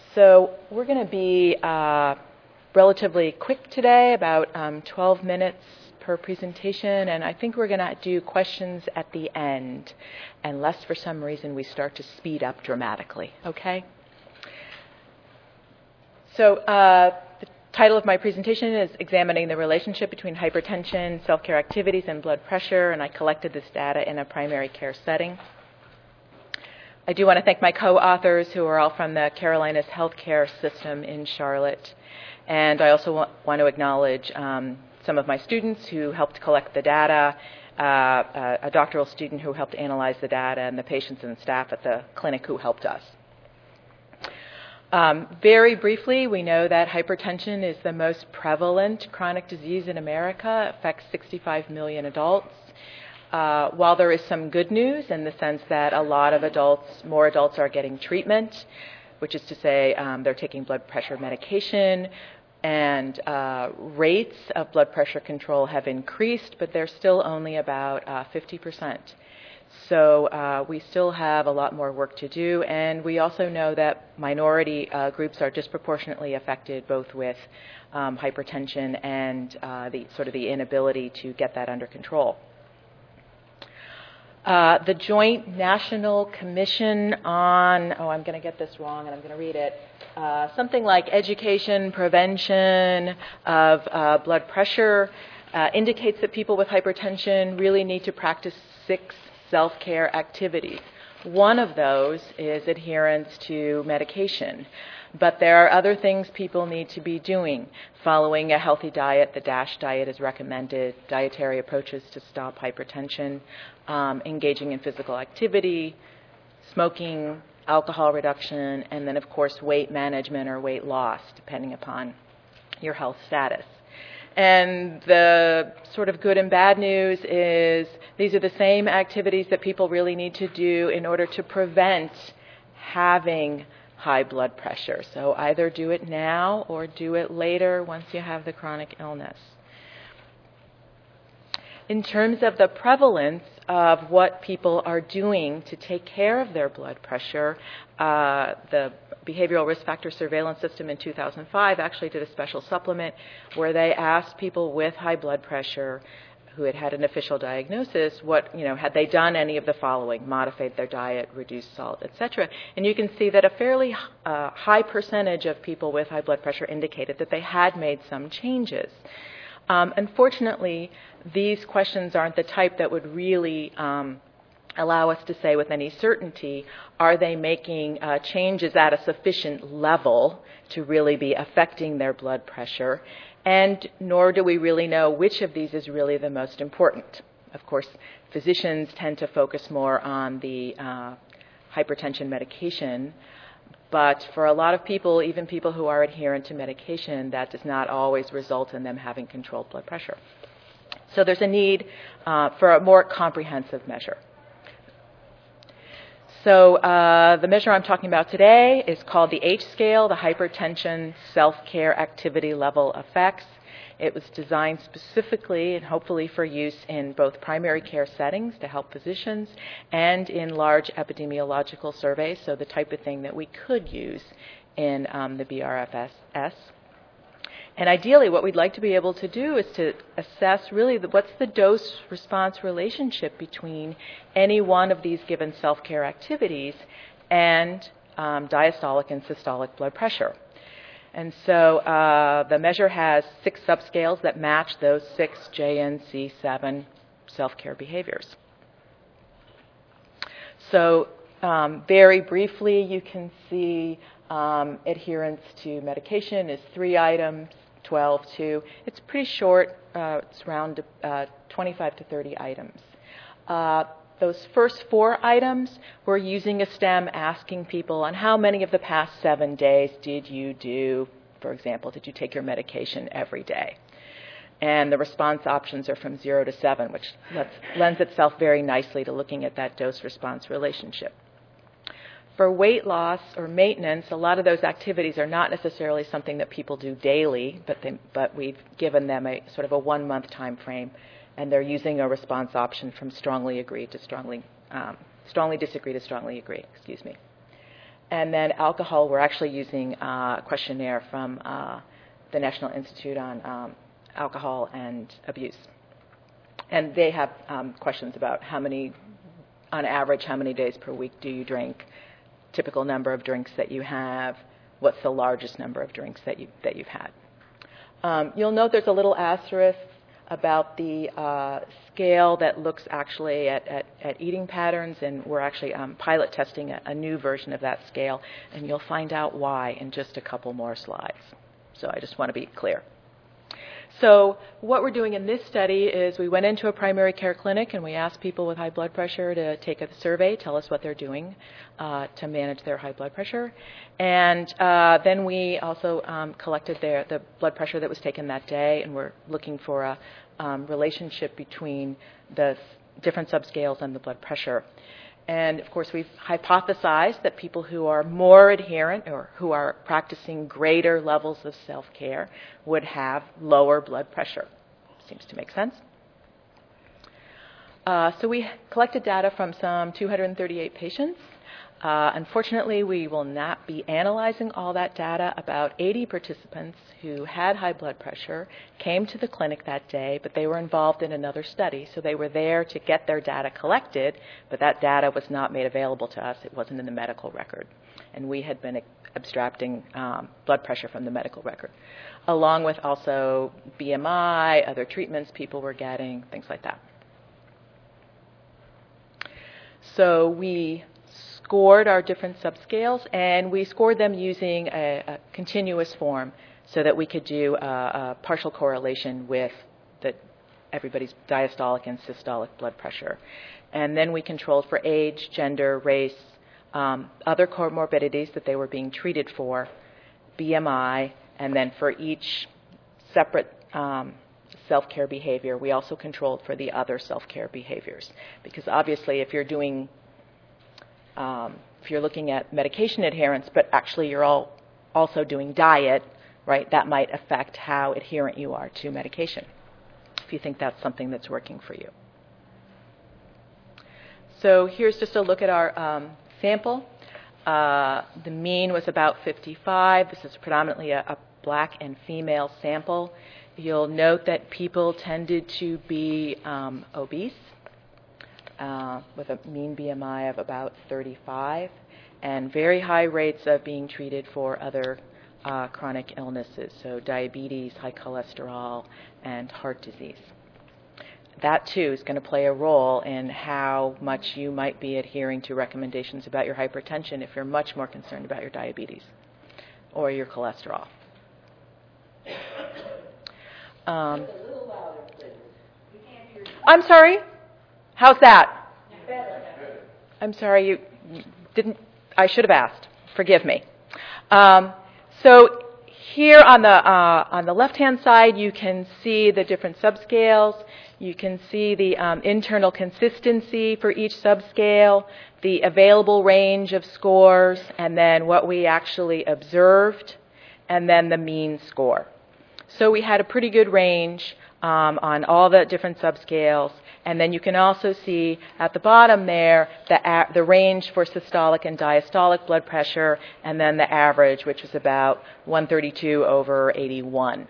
So we're going to be relatively quick today, about 12 minutes per presentation, and I think we're going to do questions at the end, unless for some reason we start to speed up dramatically, okay? So the title of my presentation is Examining the Relationship Between Hypertension, Self-Care Activities, and Blood Pressure, and I collected this data in a primary care setting. I do want to thank my co-authors who are all from the Carolinas Healthcare System in Charlotte. And I also want to acknowledge some of my students who helped collect the data, a doctoral student who helped analyze the data, and the patients and staff at the clinic who helped us. Very briefly, we know that hypertension is the most prevalent chronic disease in America. It affects 65 million adults. While there is some good news in the sense that a lot of more adults are getting treatment, which is to say they're taking blood pressure medication, and rates of blood pressure control have increased, but they're still only about 50%. So we still have a lot more work to do, and we also know that minority groups are disproportionately affected both with hypertension and the inability to get that under control. The Joint National Commission on, I'm going to get this wrong and I'm going to read it, something like education, prevention of blood pressure, indicates that people with hypertension really need to practice 6 self-care activities. One of those is adherence to medication. But there are other things people need to be doing. Following a healthy diet, the DASH diet is recommended, dietary approaches to stop hypertension, engaging in physical activity, smoking, alcohol reduction, and then, of course, weight management or weight loss, depending upon your health status. And the sort of good and bad news is these are the same activities that people really need to do in order to prevent having high blood pressure. So either do it now or do it later once you have the chronic illness. In terms of the prevalence of what people are doing to take care of their blood pressure, the Behavioral Risk Factor Surveillance System in 2005 actually did a special supplement where they asked people with high blood pressure who had had an official diagnosis, had they done any of the following: modified their diet, reduced salt, etc. And you can see that a fairly high percentage of people with high blood pressure indicated that they had made some changes. Unfortunately, these questions aren't the type that would really allow us to say with any certainty, are they making changes at a sufficient level to really be affecting their blood pressure? And nor do we really know which of these is really the most important. Of course, physicians tend to focus more on the hypertension medication, but for a lot of people, even people who are adherent to medication, that does not always result in them having controlled blood pressure. So there's a need for a more comprehensive measure. So the measure I'm talking about today is called the H-scale, the Hypertension Self-Care Activity Level Effects. It was designed specifically and hopefully for use in both primary care settings to help physicians and in large epidemiological surveys, so the type of thing that we could use in the BRFS. And ideally, what we'd like to be able to do is to assess really what's the dose-response relationship between any one of these given self-care activities and diastolic and systolic blood pressure. And so the measure has 6 subscales that match those 6 JNC7 self-care behaviors. So very briefly, you can see adherence to medication is 3 items, 12, 2. It's pretty short. It's around 25 to 30 items. Those first 4 items, we're using a STEM asking people on how many of the past 7 days did you do, for example, did you take your medication every day? And the response options are from 0 to 7, which lends itself very nicely to looking at that dose-response relationship. For weight loss or maintenance, a lot of those activities are not necessarily something that people do daily, but we've given them a sort of a 1-month time frame, and they're using a response option from strongly disagree to strongly agree. And then alcohol, we're actually using a questionnaire from the National Institute on Alcohol and Abuse. And they have questions about on average, how many days per week do you drink, typical number of drinks that you have, what's the largest number of drinks that you've had. You'll note there's a little asterisk about the scale that looks actually at eating patterns, and we're actually pilot testing a new version of that scale, and you'll find out why in just a couple more slides. So I just want to be clear. So what we're doing in this study is we went into a primary care clinic and we asked people with high blood pressure to take a survey, tell us what they're doing to manage their high blood pressure. And then we also collected the blood pressure that was taken that day, and we're looking for a relationship between the different subscales and the blood pressure. And, of course, we've hypothesized that people who are more adherent or who are practicing greater levels of self-care would have lower blood pressure. Seems to make sense. So we collected data from some 238 patients. Unfortunately, we will not be analyzing all that data. About 80 participants who had high blood pressure came to the clinic that day, but they were involved in another study, so they were there to get their data collected, but that data was not made available to us. It wasn't in the medical record, and we had been abstracting blood pressure from the medical record, along with also BMI, other treatments people were getting, things like that. So we scored our different subscales, and we scored them using a continuous form so that we could do a partial correlation with everybody's diastolic and systolic blood pressure. And then we controlled for age, gender, race, other comorbidities that they were being treated for, BMI, and then for each separate self-care behavior, we also controlled for the other self-care behaviors. Because obviously if you're doing if you're looking at medication adherence, but actually you're also doing diet, right, that might affect how adherent you are to medication, if you think that's something that's working for you. So here's just a look at our sample. The mean was about 55. This is predominantly a black and female sample. You'll note that people tended to be obese, with a mean BMI of about 35, and very high rates of being treated for other chronic illnesses, so diabetes, high cholesterol, and heart disease. That, too, is going to play a role in how much you might be adhering to recommendations about your hypertension if you're much more concerned about your diabetes or your cholesterol. I'm sorry? How's that? I'm sorry, you didn't. I should have asked. Forgive me. So here on the left-hand side, you can see the different subscales. You can see the internal consistency for each subscale, the available range of scores, and then what we actually observed, and then the mean score. So we had a pretty good range on all the different subscales. And then you can also see at the bottom there the range for systolic and diastolic blood pressure, and then the average, which was about 132/81.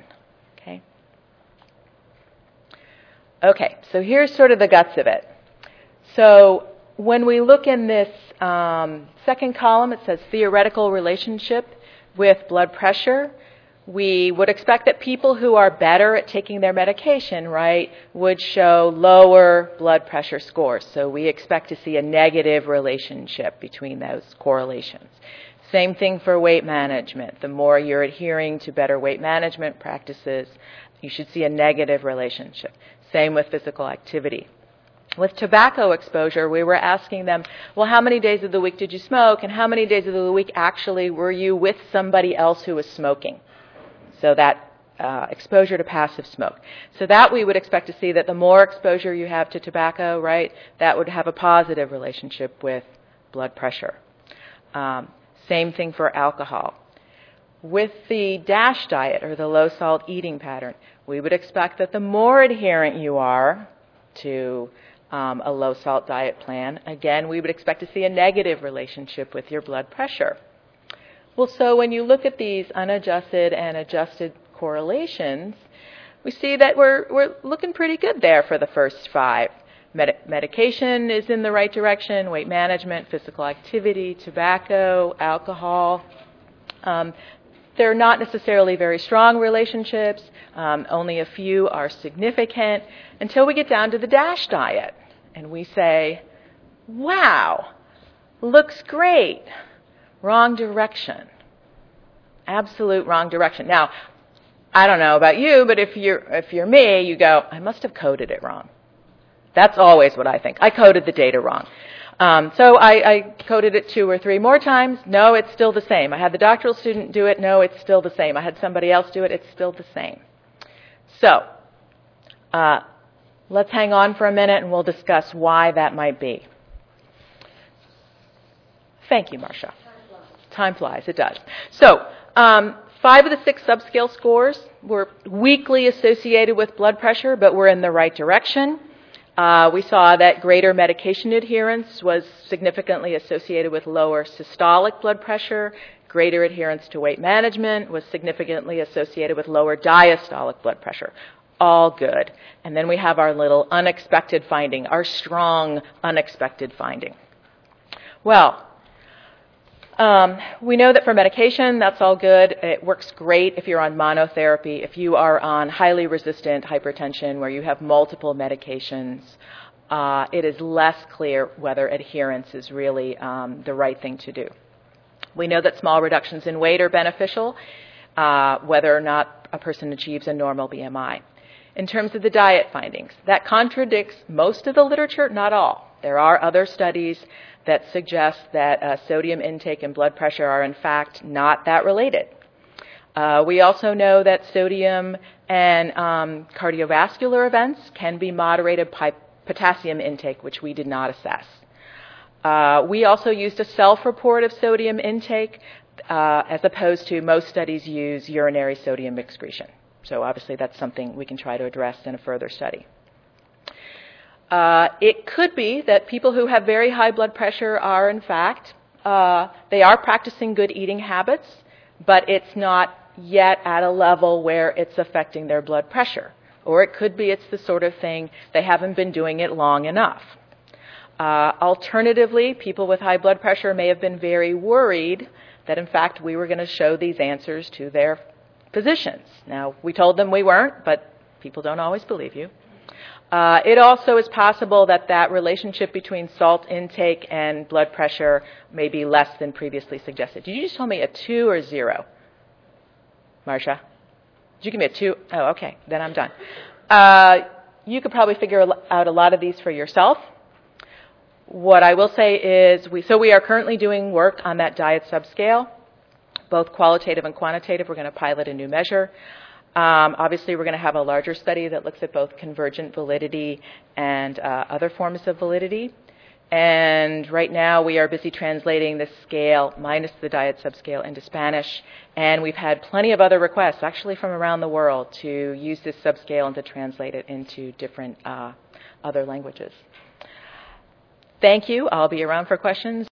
Okay, so here's sort of the guts of it. So when we look in this second column, it says theoretical relationship with blood pressure. We would expect that people who are better at taking their medication, right, would show lower blood pressure scores. So we expect to see a negative relationship between those correlations. Same thing for weight management. The more you're adhering to better weight management practices, you should see a negative relationship. Same with physical activity. With tobacco exposure, we were asking them, well, how many days of the week did you smoke, and how many days of the week actually were you with somebody else who was smoking? So that exposure to passive smoke. So that we would expect to see that the more exposure you have to tobacco, right, that would have a positive relationship with blood pressure. Same thing for alcohol. With the DASH diet, or the low-salt eating pattern, we would expect that the more adherent you are to a low-salt diet plan, again, we would expect to see a negative relationship with your blood pressure. Well, so when you look at these unadjusted and adjusted correlations, we see that we're looking pretty good there for the first 5. Medication is in the right direction, weight management, physical activity, tobacco, alcohol. They're not necessarily very strong relationships. Only a few are significant until we get down to the DASH diet. And we say, wow, looks great. Wrong direction. Absolute wrong direction. Now, I don't know about you, but if you're me, you go, I must have coded it wrong. That's always what I think. I coded the data wrong. So I coded it 2 or 3 more times. No, it's still the same. I had the doctoral student do it. No, it's still the same. I had somebody else do it. It's still the same. So let's hang on for a minute and we'll discuss why that might be. Thank you, Marcia. Time flies. It does. So 5 of the 6 subscale scores were weakly associated with blood pressure, but were in the right direction. We saw that greater medication adherence was significantly associated with lower systolic blood pressure. Greater adherence to weight management was significantly associated with lower diastolic blood pressure. All good. And then we have our little unexpected finding, our strong unexpected finding. Well, we know that for medication, that's all good. It works great if you're on monotherapy. If you are on highly resistant hypertension where you have multiple medications, it is less clear whether adherence is really the right thing to do. We know that small reductions in weight are beneficial, whether or not a person achieves a normal BMI. In terms of the diet findings, that contradicts most of the literature, not all. There are other studies that suggest that sodium intake and blood pressure are in fact not that related. We also know that sodium and cardiovascular events can be moderated by potassium intake, which we did not assess. We also used a self-report of sodium intake as opposed to most studies use urinary sodium excretion. So obviously that's something we can try to address in a further study. It could be that people who have very high blood pressure are, in fact, they are practicing good eating habits, but it's not yet at a level where it's affecting their blood pressure. Or it could be it's the sort of thing they haven't been doing it long enough. Alternatively, people with high blood pressure may have been very worried that, in fact, we were going to show these answers to their physicians. Now, we told them we weren't, but people don't always believe you. It also is possible that that relationship between salt intake and blood pressure may be less than previously suggested. Did you just tell me a 2 or 0? Marcia? Did you give me a 2? Oh, okay. Then I'm done. You could probably figure out a lot of these for yourself. What I will say is we are currently doing work on that diet subscale, both qualitative and quantitative. We're going to pilot a new measure. Obviously, we're going to have a larger study that looks at both convergent validity and other forms of validity. And right now, we are busy translating this scale minus the diet subscale into Spanish. And we've had plenty of other requests, actually from around the world, to use this subscale and to translate it into different other languages. Thank you. I'll be around for questions.